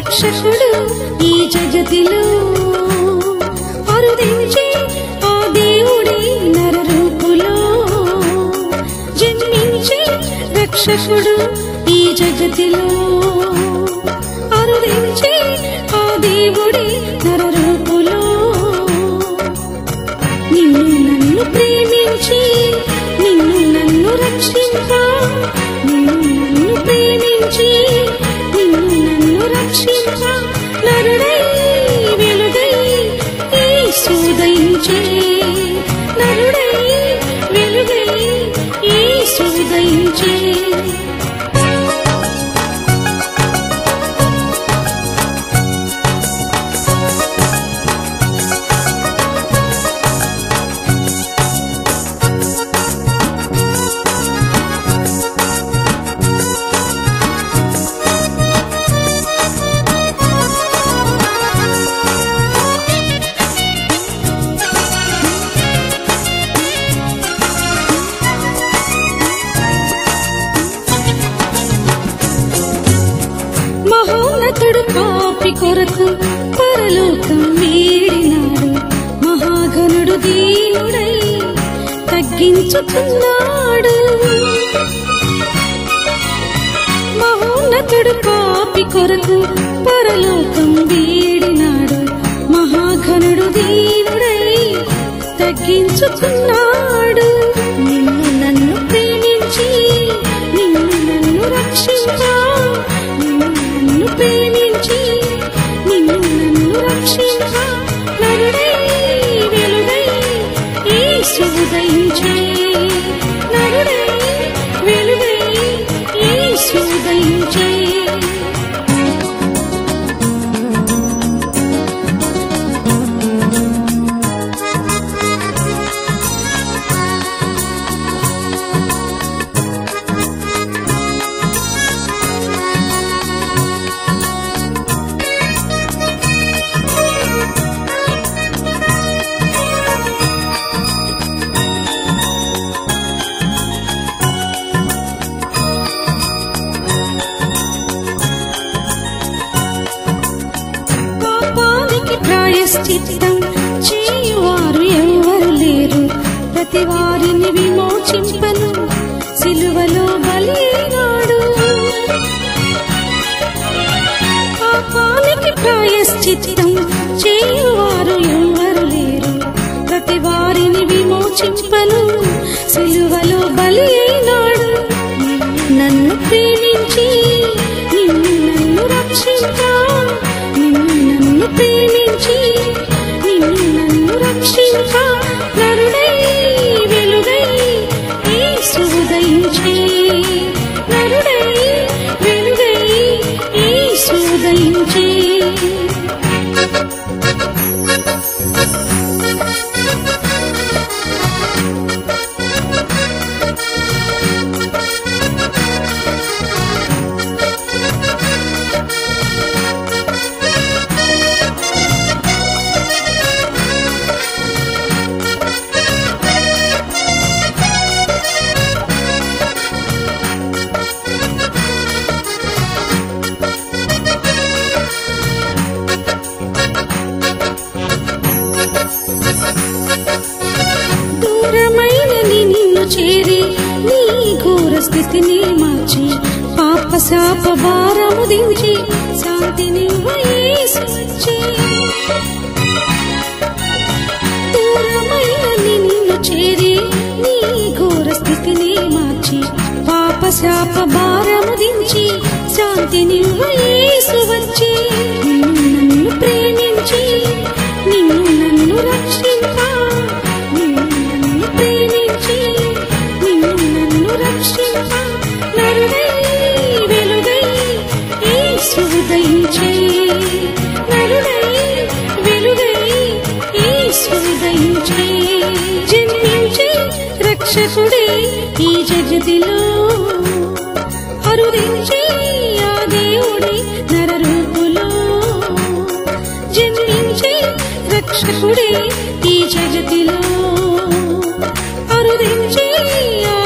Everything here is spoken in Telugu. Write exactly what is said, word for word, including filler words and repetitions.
రక్షకుడు ఈ జగతిలో అరుదించే ఆ దేవుడే నరరూపులో జన్మించే రక్షకుడు ఈ జగతిలో అరుదించే ఆ దేవుడే నరరూపులో నిన్ను నన్ను ప్రేమించి నిన్ను నన్ను రక్షింపా నిన్ను నన్ను ప్రేమించి నిన్ను నన్ను రక్షింపా నరుడై వెలుగై యేసు ఉదయించే నరుడై వెలుగై యేసు ఉదయించే మహోన్నతుడు పాపి కొరకు పరలోకం వీడినాడు మహాగణుడు దీనుడై తగ్గించుకున్నాడు మహోన్నతుడు పాపి కొరకు పరలోకం వీడినాడు మహాగణుడు దీనుడై తగ్గించుకున్నాడు నిన్ను నన్ను ప్రేమించి నిన్ను నన్ను రక్షించా నిన్ను ప్రేమించి నిన్ను నన్ను రక్షించా నరుడై వెలుగై యేసు ఉదయించే నరుడై వెలుగై యేసు ఉదయించే ప్రాయశ్చిత్తం చేయువారు ఎవరు లేరు ప్రతి వారిని విమోచింపను సిలువలో బలినాడు పాపానికి ప్రాయశ్చిత్తం చేయువారు ఎవరు లేరు ప్రతి వారిని విమోచింపను సిలువలో బలినాడు నన్ను ప్రేమించి నిన్ను నన్ను రక్షించా నిన్ను నన్ను ప్రేమించి నిన్ను నన్ను రక్షించా నరుడై వెలుగై యేసు ఉదయించే నరుడై వెలుగై యేసు ఉదయించే చేరి నీ ఘోర స్థితిని మార్చి పాప శాప భారము దించి శాంతిని యేసు వచ్చి దూరమైన నిన్ను చేరి నీ ఘోర స్థితిని మార్చి పాప శాప భారము దించి శాంతిని యేసు వచ్చి నిన్ను నన్ను ప్రేమించి నిన్ను నన్ను రక్షింపా నిన్ను నన్ను ప్రేమించి రక్షింపా నరుడై వెలుగై యేసు ఉదయించే నరుడై వెలుగై యేసు ఉదయించే జన్మించే రక్షకుడే ఈ జగతిలో అరుదించే ఆ దేవుడే నరరూపులో జన్మించే రక్షకుడే ఈ జగతిలో అరుదించే